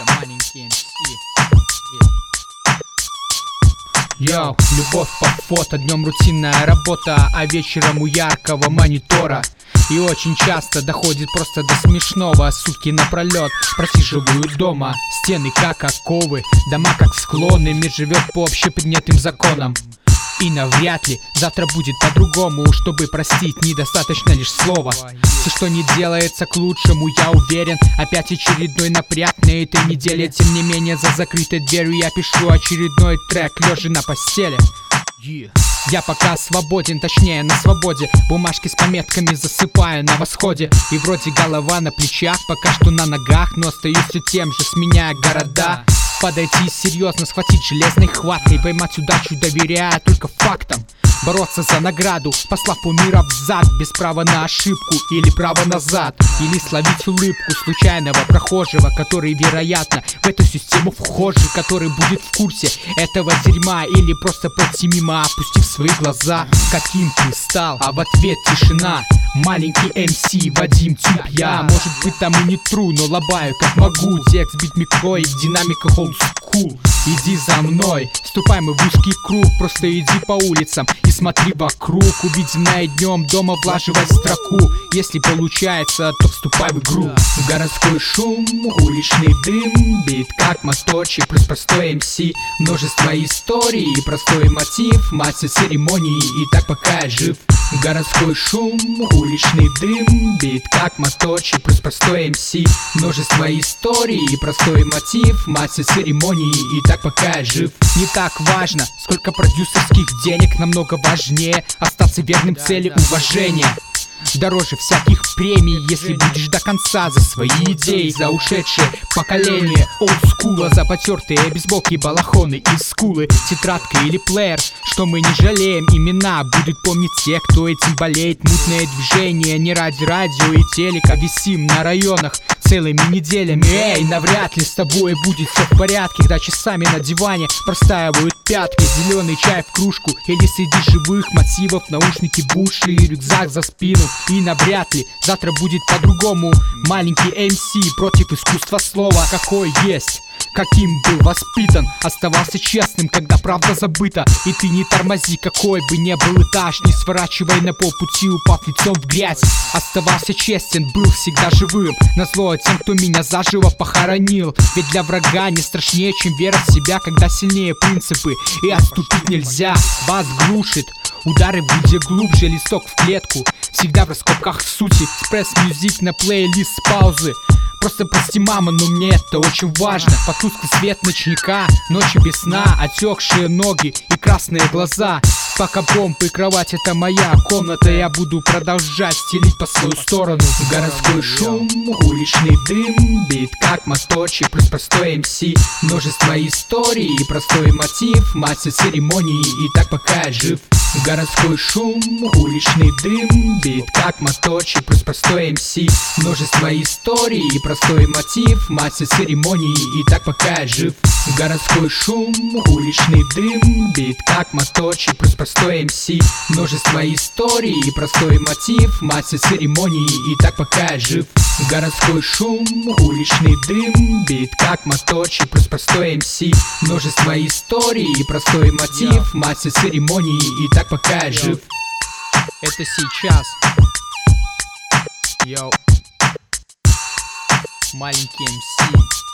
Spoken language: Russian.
Это маленький МС. Йоу, любовь по фото, днем рутинная работа, а вечером у яркого монитора. И очень часто доходит просто до смешного. Сутки напролет просиживаю дома. Стены как оковы, дома как склоны. Мир живет по общепринятым законам. И навряд ли завтра будет по-другому. Чтобы простить, недостаточно лишь слова. Все, что не делается к лучшему, я уверен. Опять очередной напряг на этой неделе. Тем не менее, за закрытой дверью я пишу очередной трек, лежа на постели. Я пока свободен, точнее на свободе. Бумажки с пометками засыпаю на восходе. И вроде голова на плечах, пока что на ногах, но остаюсь все тем же, сменяя города. Подойти серьезно, схватить железной хваткой, поймать удачу, доверяя только фактам. Бороться за награду, послав полмира взад, без права на ошибку или право назад. Или словить улыбку случайного прохожего, который, вероятно, в эту систему вхожий, который будет в курсе этого дерьма. Или просто пройти мимо, опустив свои глаза. Каким ты стал, а в ответ тишина. Маленький МС, Вадим Тюб я. Может быть там и не тру, но лобаю как могу. Текст, бит, микро и в динамиках old school. Иди за мной, вступай мы в узкий круг. Просто иди по улицам и смотри вокруг. Увиденное днем дома влаживай строку. Если получается, то вступай в игру. Городской шум, уличный дым, бит как моторчик, плюс простой МС. Множество историй, простой мотив, масса церемоний, и так пока я жив. Городской шум, уличный дым, бит как моторчик, плюс простой МС. Множество историй, простой мотив, масса церемоний, и так пока я жив. Не так важно, сколько продюсерских денег, намного важнее остаться верным цели уважения. Дороже всяких премий, если будешь до конца за свои идеи. За ушедшее поколение олдскула, за потертые бейсболки, балахоны и скулы. Тетрадка или плеер, что мы не жалеем имена. Будут помнить те, кто этим болеет. Мутное движение, не ради радио и телека. Висим на районах целыми неделями. Эй, навряд ли с тобой будет все в порядке, когда часами на диване простаивают пятки. Зеленый чай в кружку или среди живых мотивов наушники Буши и рюкзак за спину. И навряд ли завтра будет по-другому. Маленький МС против искусства слова. Какой есть, каким был воспитан, оставался честным, когда правда забыта. И ты не тормози, какой бы ни был этаж, не сворачивай на полпути, упав лицом в грязь. Оставался честен, был всегда живым, назло тем, кто меня заживо похоронил. Ведь для врага не страшнее, чем вера в себя, когда сильнее принципы, и отступить нельзя. Вас глушит удары в груди глубже, листок в клетку, всегда в раскопках сути. Экспресс-мьюзик на плейлист с паузы. Просто прости, мама, но мне это очень важно. Потусклый свет ночника, ночи без сна, отекшие ноги и красные глаза. Пока помпа и кровать — это моя комната, я буду продолжать стелить по свою сторону. Городской шум, уличный дым, бит как моторчик, плюс простой МС. Множество историй, простой мотив, масса церемоний, и так пока я жив. Городской шум, уличный дым, бит как моторчик, плюс простой МС. Множество историй, простой мотив, масса церемоний, и так пока я жив. Городской шум, уличный дым, бит как моторчик, плюс простой МС. Множество историй, простой мотив, масса церемоний, и так пока я жив. Городской шум, уличный дым, бит как моторчик, плюс простой МС. Множество историй, простой мотив, масса церемоний, и так пока я жив. Это сейчас. Йоу. Маленький МС.